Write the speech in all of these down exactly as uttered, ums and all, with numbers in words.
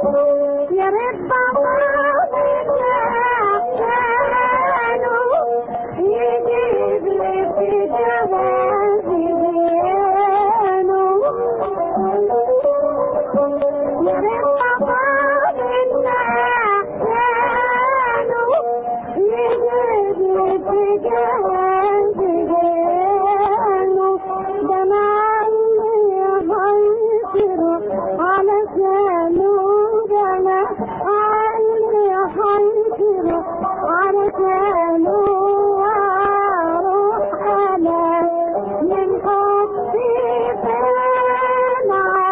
يا ريت بابا يجيب لي في جوازي ديانه يا ريت بابا يجيب لي في جوازي ديانه ده انا عيني هيصير علشانه ده انا عيني هيصير علشانه واروح انا من حبي فين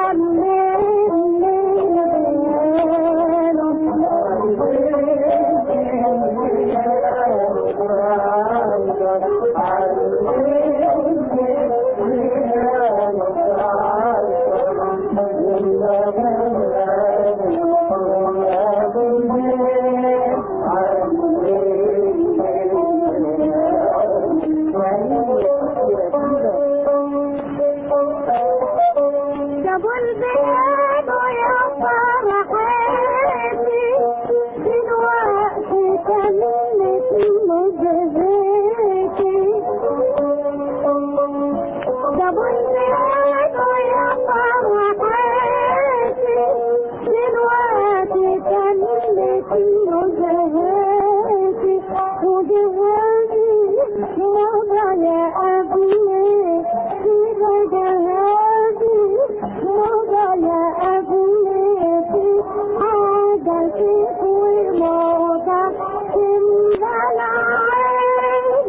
جابوا البيان ويا فرحتي دلوقتي كملت مجهزتي جابوا البيان ويا فرحتي دلوقتي كملت مجهزتي وجوازي مضى يا أبني في جهازي مضى يا أبنتي حاجتي وموضة إلا العين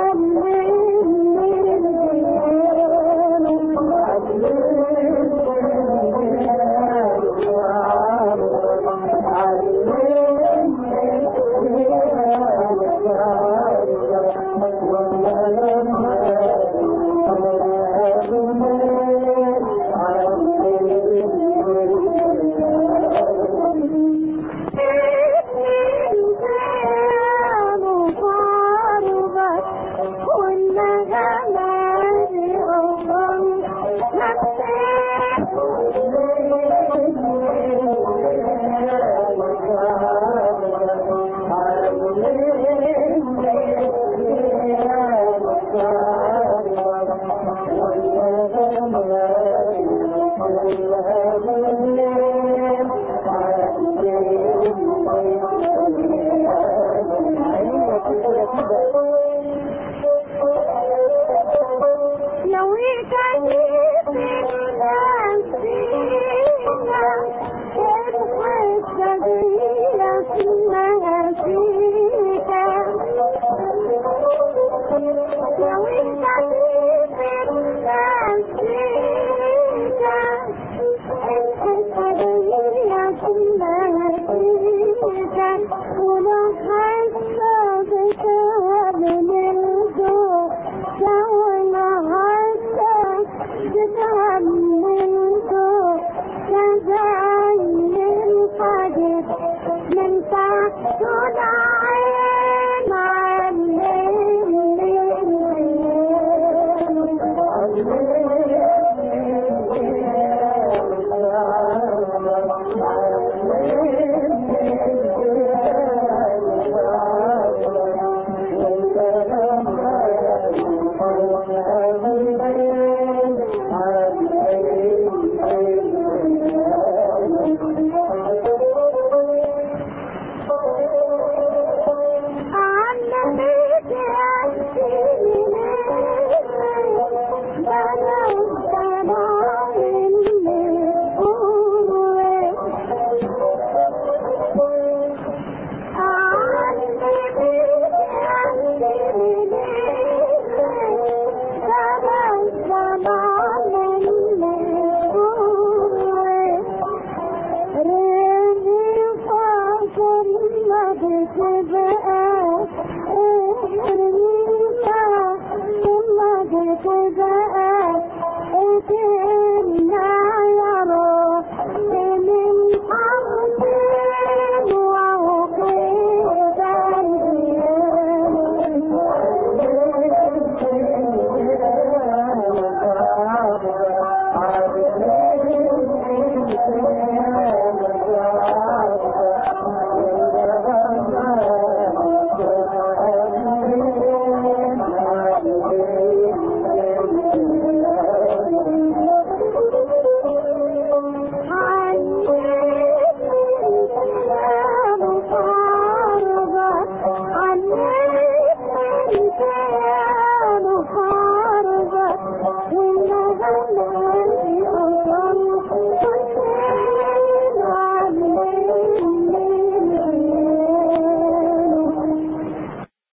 لو يكني في نفسينا الحسة دي اسمها فيك لو يكني في نفسينا الحسة دي اسمها فيك ولو حاسة بك من الذوق سوينا تتهملته كزين الحديد من تحت العين Bye.